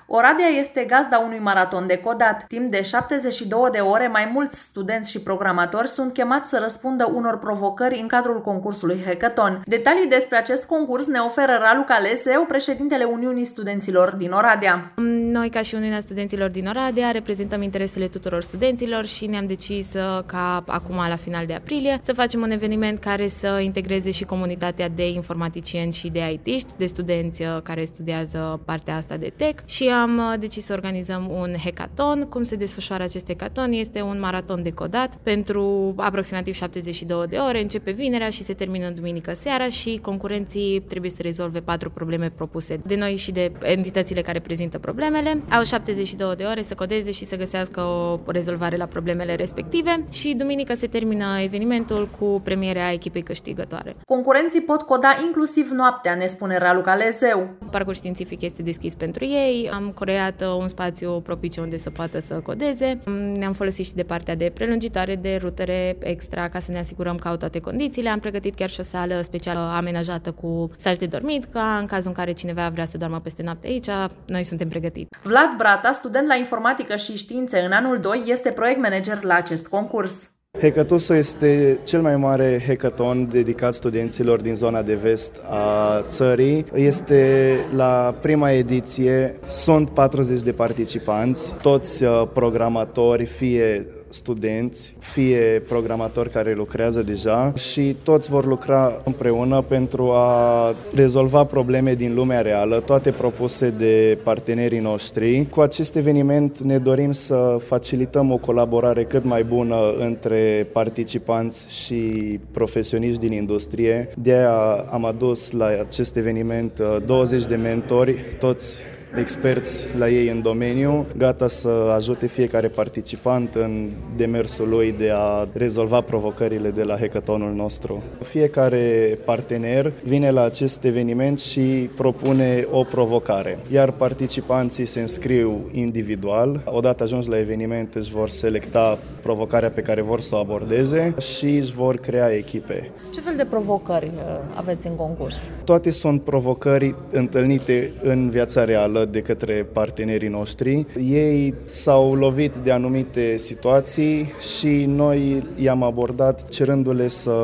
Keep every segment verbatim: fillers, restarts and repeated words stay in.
Oradea este gazda unui maraton de codat. Timp de șaptezeci și două de ore, mai mulți studenți și programatori sunt chemați să răspundă unor provocări în cadrul concursului Hackathon. Detalii despre acest concurs ne oferă Raluca Leseu, președintele Uniunii Studenților din Oradea. Noi, ca și Uniunea Studenților din Oradea, reprezentăm interesele tuturor studenților și ne-am decis ca acum, la final de aprilie, să facem un eveniment care să integreze și comunitatea de informaticieni și de I T-ști, de studenți care studiază partea asta de tech, și am decis să organizăm un hackathon. Cum se desfășoară acest hackathon? Este un maraton de codat pentru aproximativ șaptezeci și două de ore, începe vinerea și se termină duminică seara și concurenții trebuie să rezolve patru probleme propuse de noi și de entitățile care prezintă problemele. Au șaptezeci și două de ore să codeze și să găsească o rezolvare la problemele respective și duminică se termină evenimentul cu premierea echipei câștigătoare. Concurenții pot coda inclusiv noaptea, ne spune Raluca Leseu. Parcul științific este deschis pentru ei, am creat un spațiu propice unde să poată să codeze. Ne-am folosit și de partea de prelungitoare, de rutere extra ca să ne asigurăm că au toate condițiile. Am pregătit chiar și o sală specială amenajată cu saj de dormit, ca în cazul în care cineva vrea să doarmă peste noapte aici, noi suntem pregătiți. Vlad Brata, student la informatică și științe în anul doi, este proiect manager la acest concurs. Hackathusul este cel mai mare hackathon dedicat studenților din zona de vest a țării. Este la prima ediție, sunt patruzeci de participanți, toți programatori, fie studenți, fie programatori care lucrează deja, și toți vor lucra împreună pentru a rezolva probleme din lumea reală, toate propuse de partenerii noștri. Cu acest eveniment ne dorim să facilităm o colaborare cât mai bună între participanți și profesioniști din industrie. De aia am adus la acest eveniment douăzeci de mentori, toți experți la ei în domeniu, gata să ajute fiecare participant în demersul lui de a rezolva provocările de la hackathonul nostru. Fiecare partener vine la acest eveniment și propune o provocare, iar participanții se înscriu individual. Odată ajunși la eveniment își vor selecta provocarea pe care vor să o abordeze și își vor crea echipe. Ce fel de provocări aveți în concurs? Toate sunt provocări întâlnite în viața reală de către partenerii noștri. Ei s-au lovit de anumite situații și noi i-am abordat cerându-le să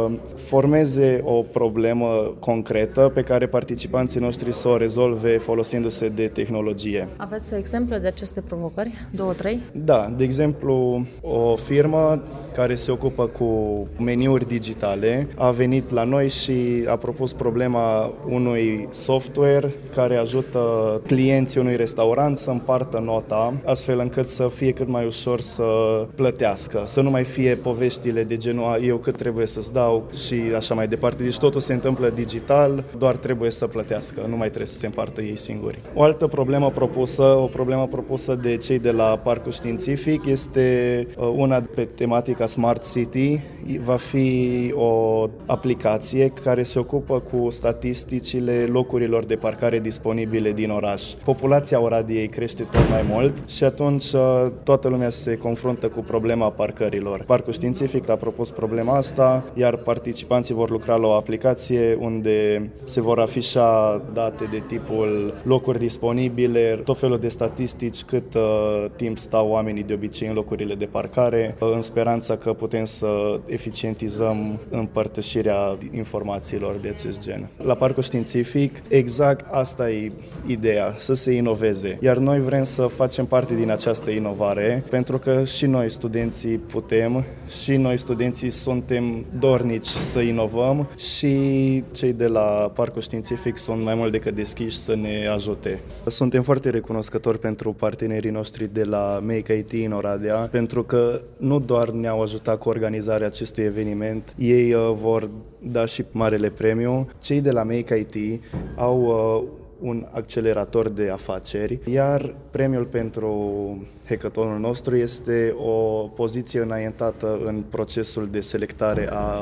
formeze o problemă concretă pe care participanții noștri să o rezolve folosindu-se de tehnologie. Aveți exemple de aceste provocări? Două, trei? Da, de exemplu, o firmă care se ocupă cu meniuri digitale a venit la noi și a propus problema unui software care ajută clienții unui restaurant să împartă nota, astfel încât să fie cât mai ușor să plătească, să nu mai fie poveștile de genul eu cât trebuie să-ți dau și așa mai departe. Deci totul se întâmplă digital, doar trebuie să plătească, nu mai trebuie să se împartă ei singuri. O altă problemă propusă, o problemă propusă de cei de la Parcul Științific este una pe tematica Smart City. Va fi o aplicație care se ocupă cu statisticile locurilor de parcare disponibile din oraș. Populația Oradiei crește tot mai mult și atunci toată lumea se confruntă cu problema parcărilor. Parcul Științific a propus problema asta, iar participanții vor lucra la o aplicație unde se vor afișa date de tipul locuri disponibile, tot felul de statistici, cât uh, timp stau oamenii de obicei în locurile de parcare, uh, în speranța că putem să eficientizăm împărtășirea informațiilor de acest gen. La Parcul Științific, exact asta e ideea, să se inoveze. Iar noi vrem să facem parte din această inovare, pentru că și noi studenții putem, și noi studenții suntem dornici să inovăm și cei de la Parcul Științific sunt mai mult decât deschiși să ne ajute. Suntem foarte recunoscători pentru partenerii noștri de la Make I T în Oradea, pentru că nu doar ne-au ajutat cu organizarea acestui eveniment, ei uh, vor da și marele premiu. Cei de la Make I T au uh, un accelerator de afaceri, iar premiul pentru hackathonul nostru este o poziție înaintată în procesul de selectare a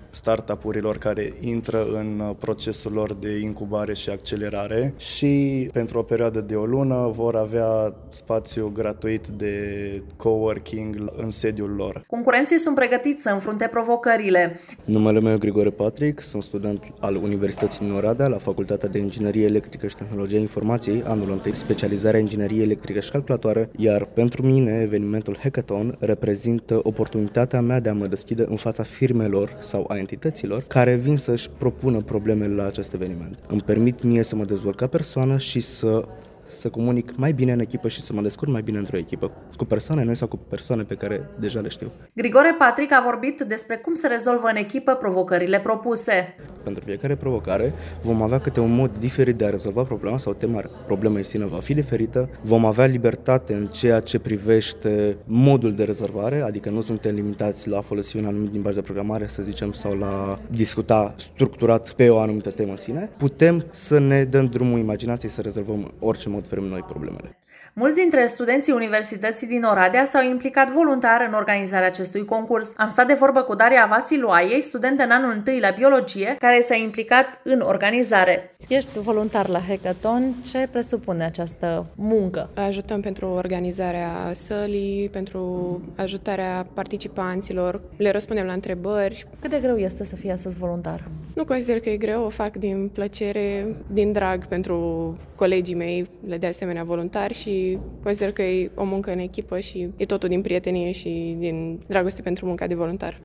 startup-urilor care intră în procesul lor de incubare și accelerare și pentru o perioadă de o lună vor avea spațiu gratuit de coworking în sediul lor. Concurenții sunt pregătiți să înfrunte provocările. Numele meu e Grigore Patrick, sunt student al Universității din Oradea la Facultatea de Inginerie Electrică și Tehnologia Informației, anul întâi, specializarea Inginerie Electrică și Calculatoare, iar pentru mine evenimentul Hackathon reprezintă oportunitatea mea de a mă deschide în fața firmelor sau a entităților care vin să-și propună problemele la acest eveniment. Îmi permit mie să mă dezvolt ca persoană și să să comunic mai bine în echipă și să mă descurc mai bine într-o echipă, cu persoane noi sau cu persoane pe care deja le știu. Grigore Patrick a vorbit despre cum se rezolvă în echipă provocările propuse. Pentru fiecare provocare vom avea câte un mod diferit de a rezolva problema sau tema problemei în sine va fi diferită. Vom avea libertate în ceea ce privește modul de rezolvare, adică nu suntem limitați la a folosi un anumit limbaj de programare, să zicem, sau la discuta structurat pe o anumită temă în sine. Putem să ne dăm drumul imaginației să rezolvăm orice mod vrem noi problemele. Mulți dintre studenții Universității din Oradea s-au implicat voluntar în organizarea acestui concurs. Am stat de vorbă cu Daria Vasiloaiei, studentă în anul întâi la biologie, care s-a implicat în organizare. Ești voluntar la Hackathon. Ce presupune această muncă? Ajutăm pentru organizarea sălii, pentru ajutarea participanților, le răspundem la întrebări. Cât de greu este să fii astăzi voluntar? Nu consider că e greu, o fac din plăcere, din drag pentru colegii mei, le de asemenea voluntari și consider că e o muncă în echipă și e totul din prietenie și din dragoste pentru munca de voluntar.